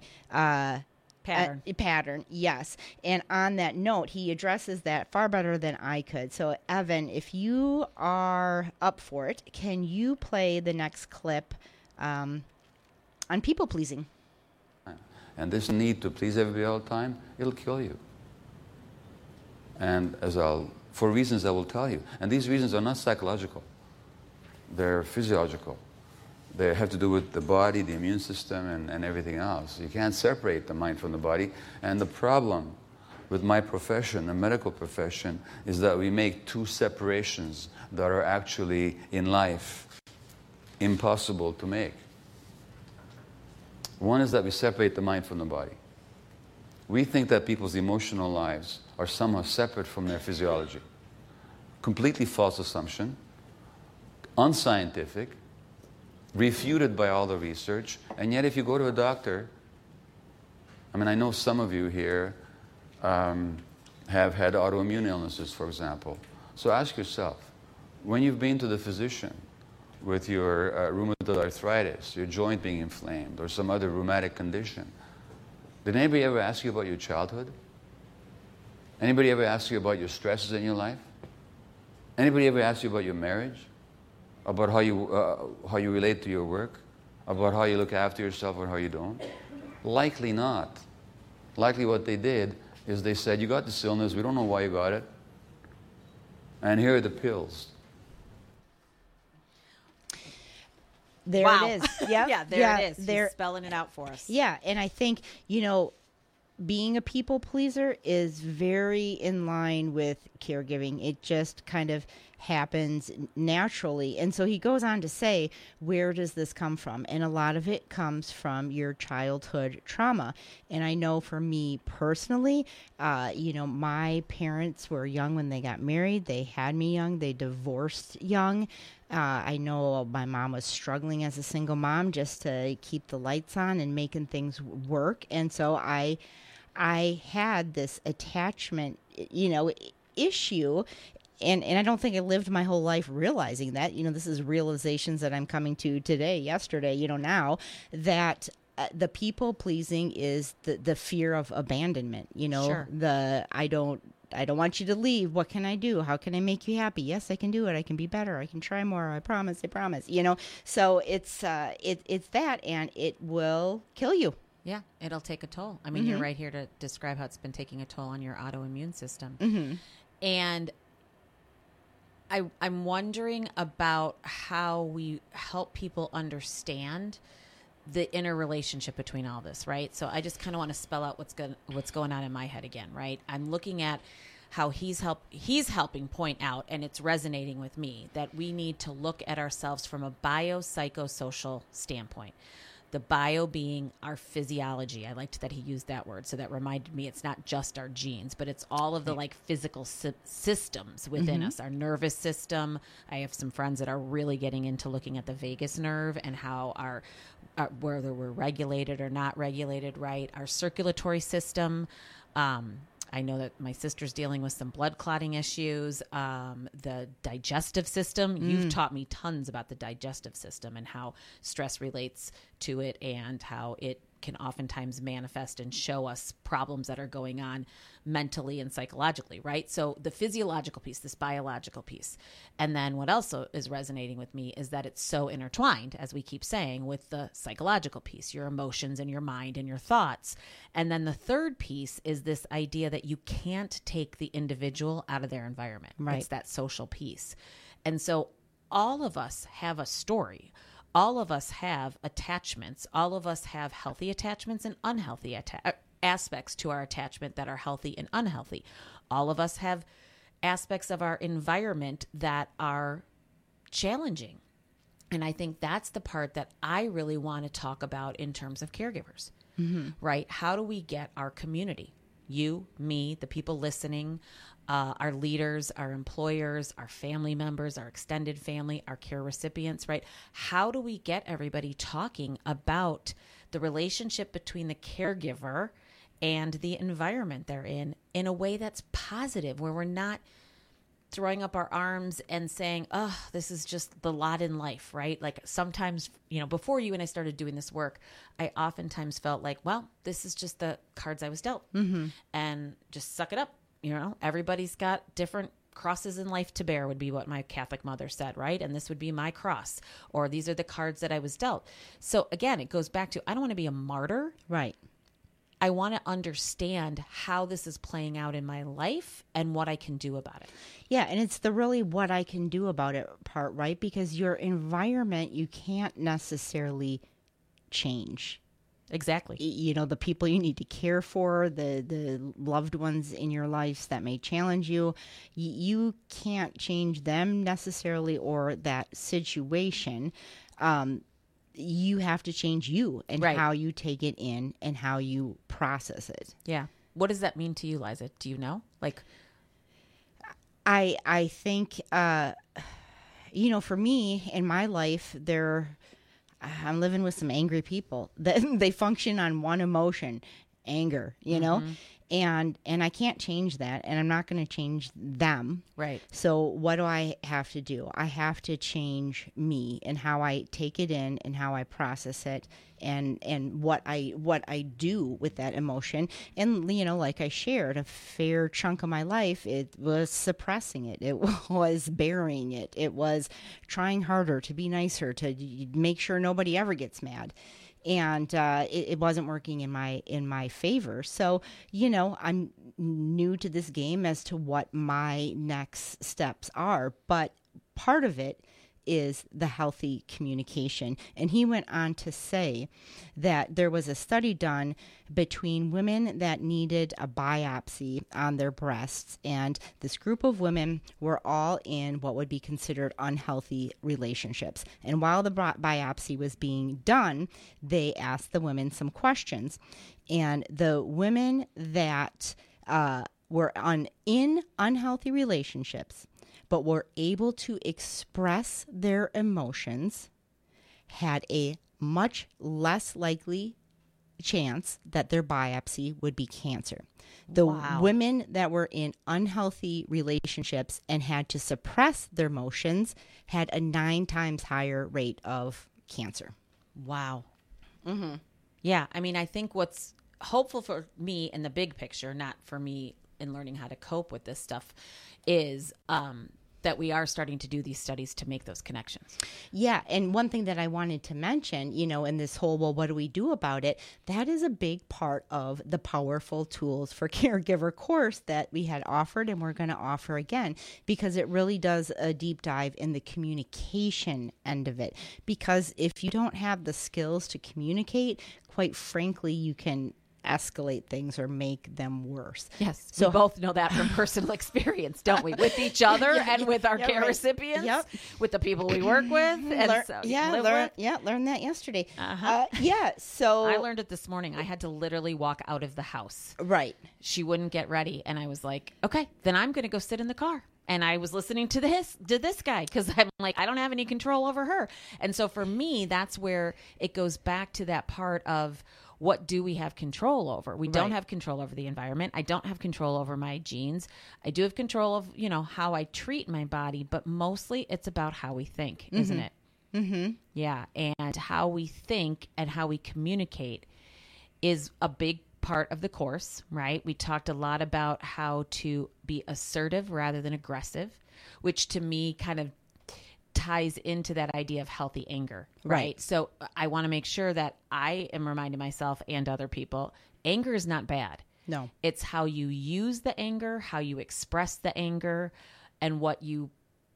pattern. Yes. And on that note, he addresses that far better than I could. So Evan, if you are up for it, can you play the next clip on people pleasing? And this need to please everybody all the time, it'll kill you. And for reasons I will tell you. And these reasons are not psychological. They're physiological. They have to do with the body, the immune system, and everything else. You can't separate the mind from the body. And the problem with my profession, the medical profession, is that we make two separations that are actually, in life, impossible to make. One is that we separate the mind from the body. We think that people's emotional lives are somehow separate from their physiology. Completely false assumption, unscientific, refuted by all the research, and yet if you go to a doctor, I know some of you here have had autoimmune illnesses, for example. So ask yourself, when you've been to the physician with your rheumatoid arthritis, your joint being inflamed, or some other rheumatic condition, did anybody ever ask you about your childhood? Anybody ever ask you about your stresses in your life? Anybody ever ask you about your marriage? About how you relate to your work? About how you look after yourself or how you don't? Likely not. Likely what they did is they said, you got this illness, we don't know why you got it. And here are the pills. There Wow. it is. Yep. Yeah, there it is. There, He's spelling it out for us. Yeah, and I think, being a people pleaser is very in line with caregiving. It just kind of happens naturally. And so he goes on to say, where does this come from? And a lot of it comes from your childhood trauma. And I know for me personally, my parents were young when they got married. They had me young. They divorced young. I know my mom was struggling as a single mom just to keep the lights on and making things work. And so I had this attachment, issue. And I don't think I lived my whole life realizing that. This is realizations that I'm coming to today, yesterday, now, that the people pleasing is the fear of abandonment. Sure. I don't want you to leave. What can I do? How can I make you happy? Yes, I can do it. I can be better. I can try more. I promise. So it's that, and it will kill you. Yeah, it'll take a toll. I mean, Mm-hmm. you're right here to describe how it's been taking a toll on your autoimmune system. Mm-hmm. And I'm wondering about how we help people understand the interrelationship between all this, right? So I just kind of want to spell out what's going on in my head again, right? I'm looking at how he's helping point out, and it's resonating with me, that we need to look at ourselves from a biopsychosocial standpoint. The bio being our physiology. I liked that he used that word. So that reminded me it's not just our genes, but it's all of the physical systems within us, our nervous system. I have some friends that are really getting into looking at the vagus nerve and how our whether we're regulated or not regulated, right? Our circulatory system. I know that my sister's dealing with some blood clotting issues. The digestive system. You've taught me tons about the digestive system and how stress relates to it and how it can oftentimes manifest and show us problems that are going on mentally and psychologically, right? So the physiological piece, this biological piece. And then what else is resonating with me is that it's so intertwined, as we keep saying, with the psychological piece, your emotions and your mind and your thoughts. And then the third piece is this idea that you can't take the individual out of their environment. Right. It's that social piece. And so all of us have a story. All of us have attachments. All of us have healthy attachments and unhealthy aspects to our attachment that are healthy and unhealthy. All of us have aspects of our environment that are challenging. And I think that's the part that I really want to talk about in terms of caregivers, right? How do we get our community, you, me, the people listening, our leaders, our employers, our family members, our extended family, our care recipients, right? How do we get everybody talking about the relationship between the caregiver and the environment they're in a way that's positive, where we're not throwing up our arms and saying, oh, this is just the lot in life, right? Like sometimes, before you and I started doing this work, I oftentimes felt like, well, this is just the cards I was dealt and just suck it up. Everybody's got different crosses in life to bear, would be what my Catholic mother said, right? And this would be my cross, or these are the cards that I was dealt. So again, it goes back to, I don't want to be a martyr. Right. I want to understand how this is playing out in my life and what I can do about it. Yeah, and it's the really what I can do about it part, right? Because your environment, you can't necessarily change. Exactly. The people you need to care for, the loved ones in your life that may challenge you, you can't change them necessarily or that situation. You have to change you and how you take it in and how you process it. Yeah. What does that mean to you, Liza? Do you know? I think, for me in my life, I'm living with some angry people that they function on one emotion, anger, and I can't change that, and I'm not going to change them. Right. So what do I have to do? I have to change me and how I take it in and how I process it and what I do with that emotion. And, like I shared, a fair chunk of my life, it was suppressing it. It was burying it. It was trying harder to be nicer, to make sure nobody ever gets mad. and it wasn't working in my favor. So, I'm new to this game as to what my next steps are, but part of it is the healthy communication. And he went on to say that there was a study done between women that needed a biopsy on their breasts, and this group of women were all in what would be considered unhealthy relationships. And while the biopsy was being done, they asked the women some questions. And the women that were in unhealthy relationships but were able to express their emotions had a much less likely chance that their biopsy would be cancer. The women that were in unhealthy relationships and had to suppress their emotions had a 9 times higher rate of cancer. Wow. Yeah, I mean, I think what's hopeful for me in the big picture, not for me in learning how to cope with this stuff, is that we are starting to do these studies to make those connections. Yeah, and one thing that I wanted to mention, in this whole, well, what do we do about it? That is a big part of the Powerful Tools for Caregiver course that we had offered and we're going to offer again, because it really does a deep dive in the communication end of it. Because if you don't have the skills to communicate, quite frankly, you can escalate things or make them worse. Yes, so we both know that from personal experience, don't we? With each other and with our care recipients, with the people we work with. And learned that yesterday. So I learned it this morning. I had to literally walk out of the house. Right. She wouldn't get ready, and I was like, okay, then I'm going to go sit in the car. And I was listening to this guy because I'm like, I don't have any control over her. And so for me, that's where it goes back to that part of, what do we have control over? We don't have control over the environment. I don't have control over my genes. I do have control of, how I treat my body, but mostly it's about how we think, isn't it? Mm-hmm. Yeah. And how we think and how we communicate is a big part of the course, right? We talked a lot about how to be assertive rather than aggressive, which to me kind of ties into that idea of healthy anger, right? So I want to make sure that I am reminding myself and other people, anger is not bad. No. It's how you use the anger, how you express the anger, and what you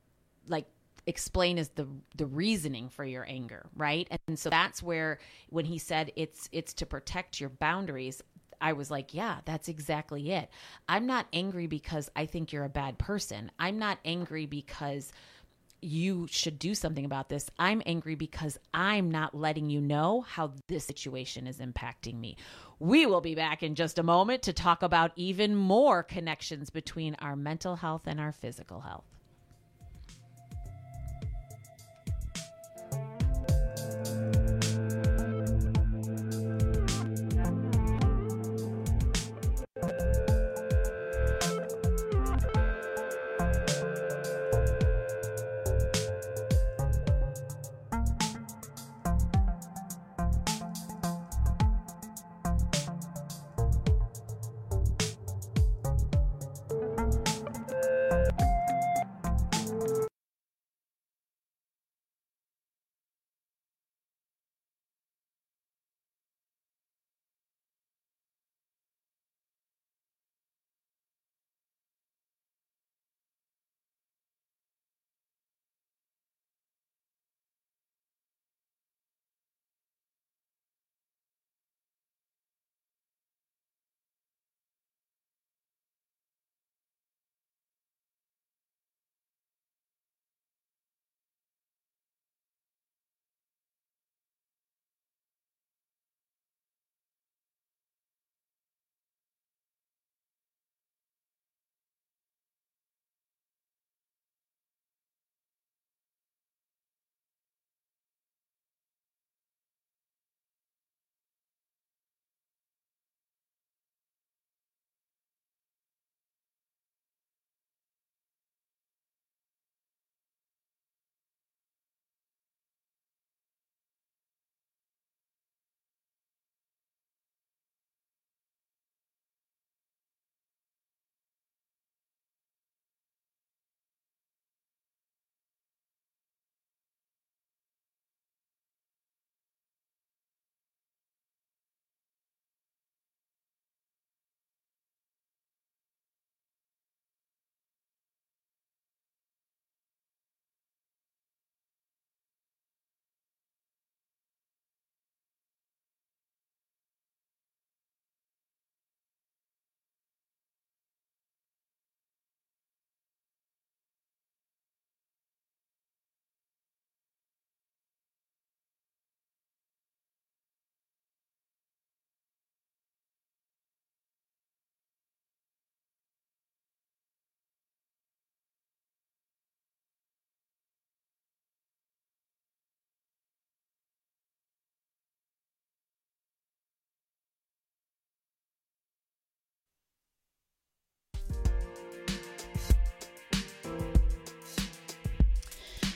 explain is the reasoning for your anger, right? And so that's where when he said it's to protect your boundaries, I was like, yeah, that's exactly it. I'm not angry because I think you're a bad person. I'm not angry because you should do something about this. I'm angry because I'm not letting you know how this situation is impacting me. We will be back in just a moment to talk about even more connections between our mental health and our physical health.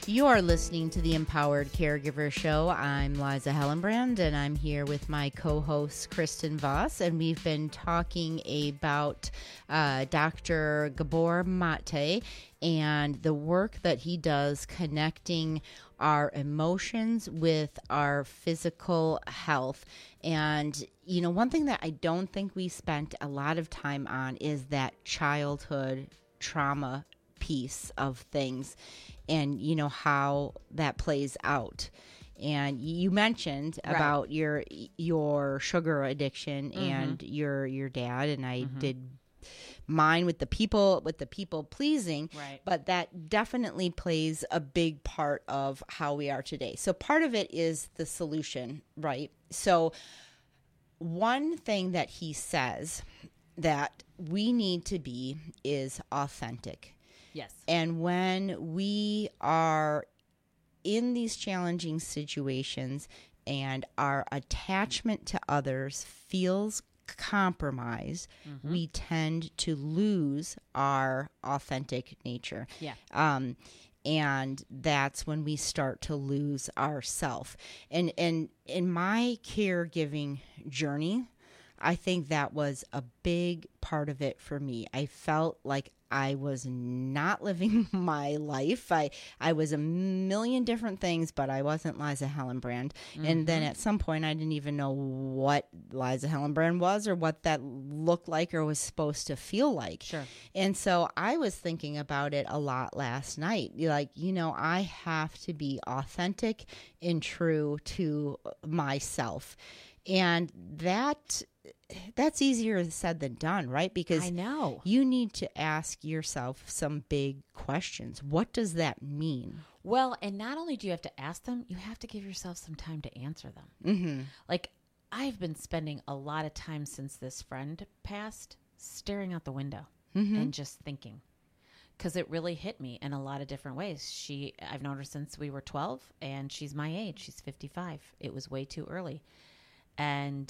You're listening to the Empowered Caregiver Show. I'm Liza Hellenbrand, and I'm here with my co-host, Kristen Voss, and we've been talking about Dr. Gabor Mate and the work that he does connecting our emotions with our physical health. And, you know, one thing that I don't think we spent a lot of time on is that childhood trauma piece of things, and you know how that plays out. And you mentioned about your sugar addiction and your dad, and I did mine with the people pleasing, but that definitely plays a big part of how we are today. So part of it is the solution, right? So one thing that he says that we need to be is authentic. Yes. And when we are in these challenging situations and our attachment to others feels compromised, we tend to lose our authentic nature. Yeah. And that's when we start to lose ourself. And in my caregiving journey, I think that was a big part of it for me. I felt like I was not living my life. I was a million different things, but I wasn't Liza Hellenbrand. And then at some point, I didn't even know what Liza Hellenbrand was or what that looked like or was supposed to feel like. Sure. And so I was thinking about it a lot last night. Like, you know, I have to be authentic and true to myself. And that's easier said than done, right? Because I know you need to ask yourself some big questions. What does that mean? Well, and not only do you have to ask them, you have to give yourself some time to answer them. Like, I've been spending a lot of time since this friend passed staring out the window and just thinking, because it really hit me in a lot of different ways. I've known her since we were 12, and she's my age. She's 55. It was way too early. And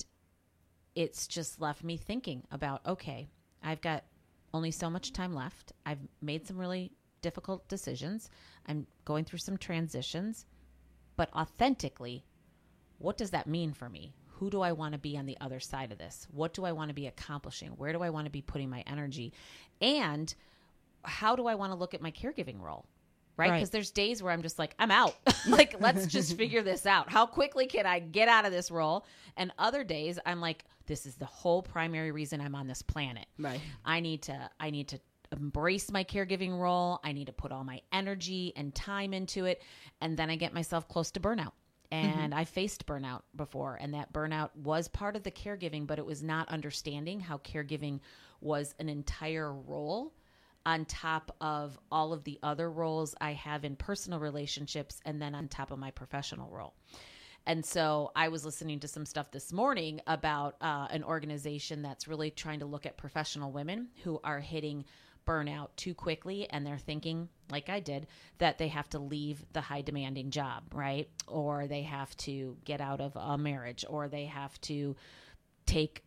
it's just left me thinking about, okay, I've got only so much time left. I've made some really difficult decisions. I'm going through some transitions. But authentically, what does that mean for me? Who do I want to be on the other side of this? What do I want to be accomplishing? Where do I want to be putting my energy? And how do I want to look at my caregiving role? Right? Because there's days where I'm just like, I'm out. Like, let's just figure this out. How quickly can I get out of this role? And other days I'm like, this is the whole primary reason I'm on this planet. Right. I need to embrace my caregiving role. I need to put all my energy and time into it. And then I get myself close to burnout. And I faced burnout before. And that burnout was part of the caregiving, but it was not understanding how caregiving was an entire role on top of all of the other roles I have in personal relationships, and then on top of my professional role. And so I was listening to some stuff this morning about an organization that's really trying to look at professional women who are hitting burnout too quickly, and they're thinking, like I did, that they have to leave the high demanding job, right? Or they have to get out of a marriage, or they have to take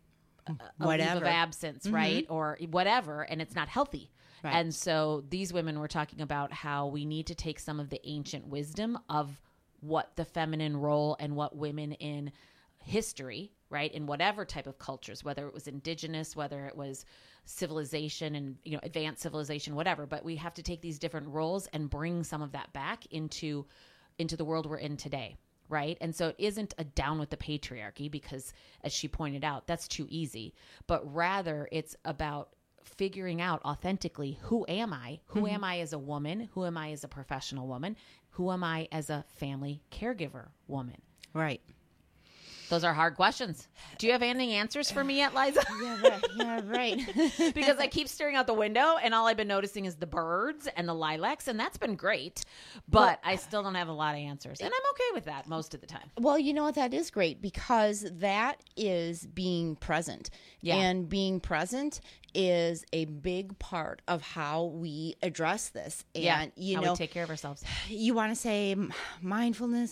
a leave of absence, right? Or whatever, and it's not healthy. Right. And so these women were talking about how we need to take some of the ancient wisdom of what the feminine role and what women in history, right, in whatever type of cultures, whether it was indigenous, whether it was civilization and, you know, advanced civilization, whatever, but we have to take these different roles and bring some of that back into the world we're in today. Right. And so it isn't a down with the patriarchy because, as she pointed out, that's too easy, but rather it's about figuring out authentically, who am I? Who am I as a woman? Who am I as a professional woman? Who am I as a family caregiver woman? Right. Those are hard questions. Do you have any answers for me yet, Liza? Yeah, right. Because I keep staring out the window and all I've been noticing is the birds and the lilacs, and that's been great, but I still don't have a lot of answers. And I'm okay with that most of the time. Well, you know what? That is great because that is being present. Yeah. And being present is a big part of how we address this. And, you how know, we take care of ourselves. You want to say mindfulness.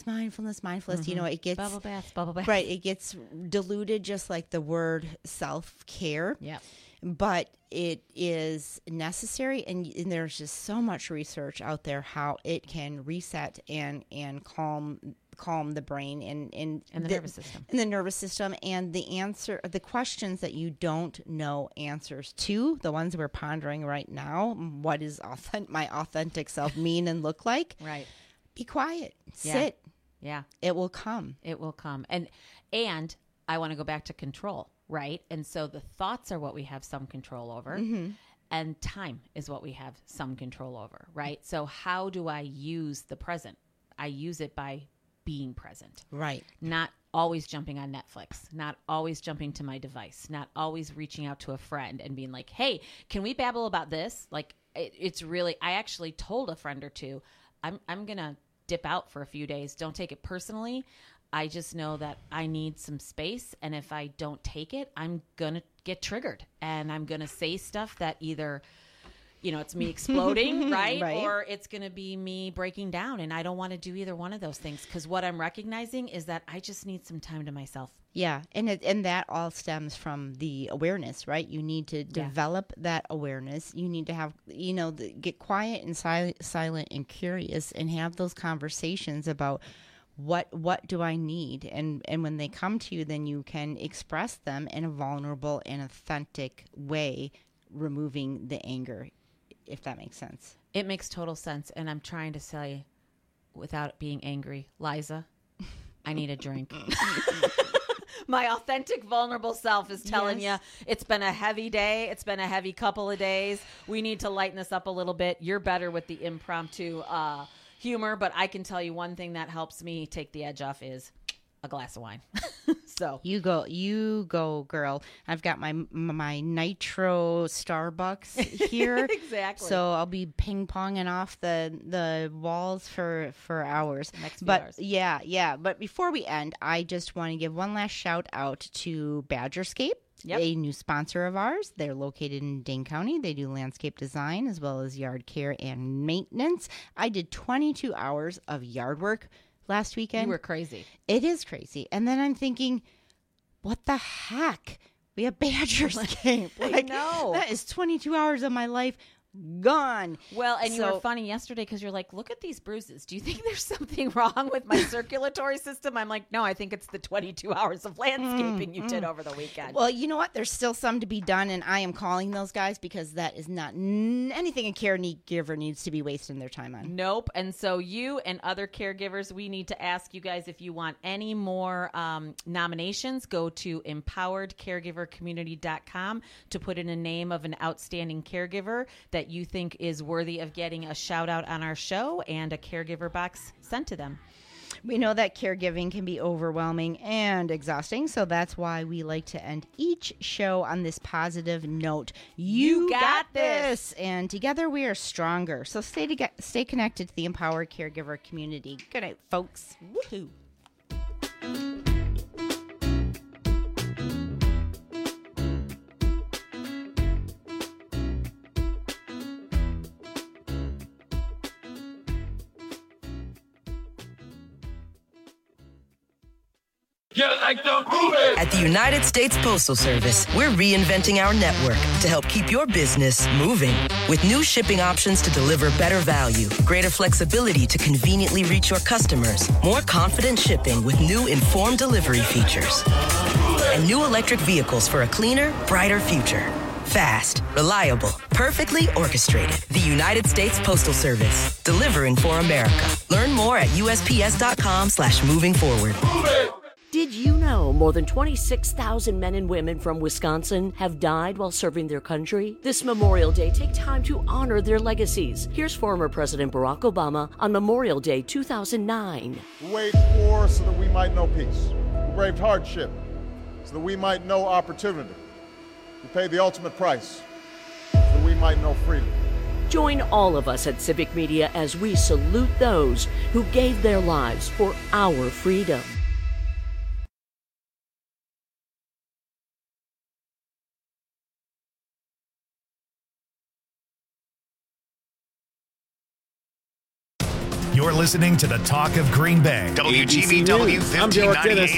You know, it gets bubble bath. Right. It gets diluted just like the word self-care. Yeah. but it is necessary, and there's just so much research out there how it can reset and calm the brain and the nervous system. And the nervous system, and the questions that you don't know answers to, the ones we're pondering right now. What does my authentic self mean and look like? Right. Be quiet. Yeah. Sit. Yeah. It will come. It will come. And I want to go back to control, right? And so the thoughts are what we have some control over. Mm-hmm. And time is what we have some control over, right? So how do I use the present? I use it by being present. Right. Not always jumping on Netflix, not always jumping to my device, not always reaching out to a friend and being like, hey, can we babble about this? Like, it's really, I actually told a friend or two, I'm going to dip out for a few days. Don't take it personally. I just know that I need some space. And if I don't take it, I'm going to get triggered. And I'm going to say stuff that either, it's me exploding, right? Or it's going to be me breaking down. And I don't want to do either one of those things, because what I'm recognizing is that I just need some time to myself. Yeah. And that all stems from the awareness, right? You need to develop that awareness. You need to have, get quiet and silent and curious and have those conversations about what do I need? And when they come to you, then you can express them in a vulnerable and authentic way, removing the anger, if that makes sense. It makes total sense. And I'm trying to say, without being angry, Liza, I need a drink. My authentic, vulnerable self is telling you it's been a heavy day. It's been a heavy couple of days. We need to lighten this up a little bit. You're better with the impromptu humor, but I can tell you one thing that helps me take the edge off is a glass of wine. So you go, girl. I've got my nitro Starbucks here. Exactly. So I'll be ping ponging off the walls for hours. Next few hours. Yeah. But before we end, I just want to give one last shout out to Badgerscape. Yep. A new sponsor of ours. They're located in Dane County. They do landscape design as well as yard care and maintenance. I did 22 hours of yard work last weekend. You were crazy. It is crazy. And then I'm thinking, what the heck? We have Badgerscape. I know. That is 22 hours of my life gone. Well, and you were funny yesterday because you're like, look at these bruises. Do you think there's something wrong with my circulatory system? I'm like, no, I think it's the 22 hours of landscaping you did over the weekend. Well, you know what? There's still some to be done, and I am calling those guys because that is not anything a caregiver needs to be wasting their time on. Nope. And so you and other caregivers, we need to ask you guys, if you want any more nominations, go to empoweredcaregivercommunity.com to put in a name of an outstanding caregiver that you think is worthy of getting a shout out on our show and a caregiver box sent to them. We know that caregiving can be overwhelming and exhausting, so that's why we like to end each show on this positive note. You got this! And together we are stronger. So stay connected to the Empowered Caregiver community. Good night, folks. Woohoo! At the United States Postal Service, we're reinventing our network to help keep your business moving. With new shipping options to deliver better value, greater flexibility to conveniently reach your customers, more confident shipping with new informed delivery features, and new electric vehicles for a cleaner, brighter future. Fast, reliable, perfectly orchestrated. The United States Postal Service, delivering for America. Learn more at USPS.com/movingforward. Did you know more than 26,000 men and women from Wisconsin have died while serving their country? This Memorial Day, take time to honor their legacies. Here's former President Barack Obama on Memorial Day 2009. We waged war so that we might know peace. We braved hardship so that we might know opportunity. We paid the ultimate price so that we might know freedom. Join all of us at Civic Media as we salute those who gave their lives for our freedom. You're listening to the Talk of Green Bay. WGBW 1590 AM.